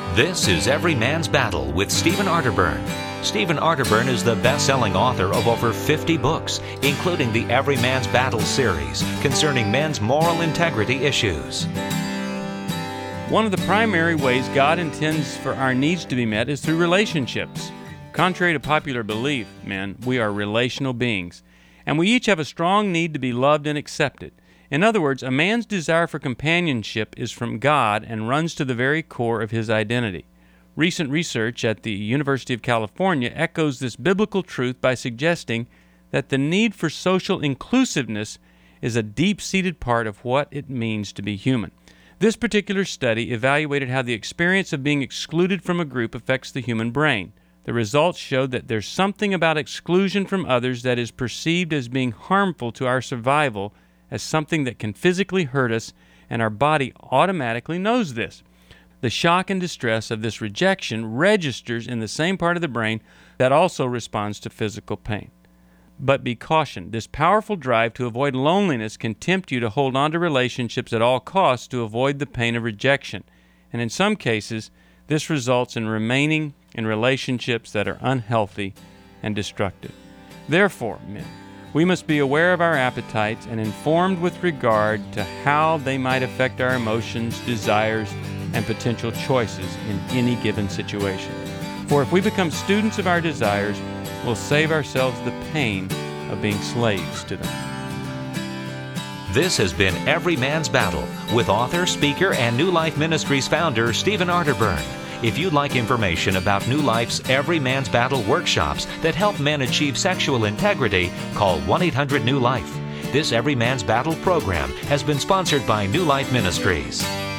This is Every Man's Battle with Stephen Arterburn. Stephen Arterburn is the best-selling author of over 50 books, including the Every Man's Battle series concerning men's moral integrity issues. One of the primary ways God intends for our needs to be met is through relationships. Contrary to popular belief, men, we are relational beings, and we each have a strong need to be loved and accepted. In other words, a man's desire for companionship is from God and runs to the very core of his identity. Recent research at the University of California echoes this biblical truth by suggesting that the need for social inclusiveness is a deep-seated part of what it means to be human. This particular study evaluated how the experience of being excluded from a group affects the human brain. The results showed that there's something about exclusion from others that is perceived as being harmful to our survival, as something that can physically hurt us, and our body automatically knows this. The shock and distress of this rejection registers in the same part of the brain that also responds to physical pain. But be cautioned, this powerful drive to avoid loneliness can tempt you to hold on to relationships at all costs to avoid the pain of rejection. And in some cases, this results in remaining in relationships that are unhealthy and destructive. Therefore, men, we must be aware of our appetites and informed with regard to how they might affect our emotions, desires, and potential choices in any given situation. For if we become students of our desires, we'll save ourselves the pain of being slaves to them. This has been Every Man's Battle with author, speaker, and New Life Ministries founder Stephen Arterburn. If you'd like information about New Life's Every Man's Battle workshops that help men achieve sexual integrity, call 1-800-NEW-LIFE. This Every Man's Battle program has been sponsored by New Life Ministries.